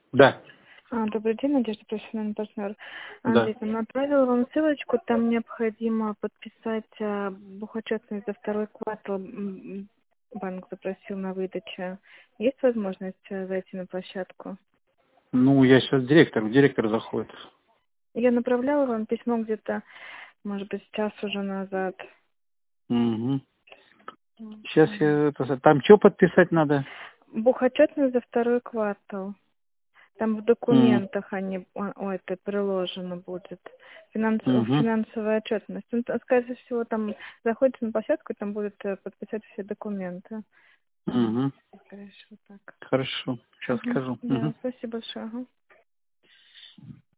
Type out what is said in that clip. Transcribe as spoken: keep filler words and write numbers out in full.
Да, А, добрый день, Надежда, профессиональный партнер. да. Андрей, я отправила вам ссылочку, там необходимо подписать а, бухучетность за второй квартал. М, Банк запросил на выдаче. Есть возможность а, зайти на площадку? Ну, я сейчас директор, директор заходит. Я направляла вам письмо где-то, может быть, час уже назад. Угу. Сейчас Мгм. я... это- Там что подписать надо? Бухучетность за второй квартал. Там в Угу. документах они, о, о, это приложено будет. Финанс, Угу. финансовая отчетность. Ну, то, скорее всего, там заходите на площадку, и там будет э, подписать все документы. Вот, Угу. скорее всего, так. Хорошо, сейчас Мгм. скажу. Да, Угу. спасибо большое. Ага.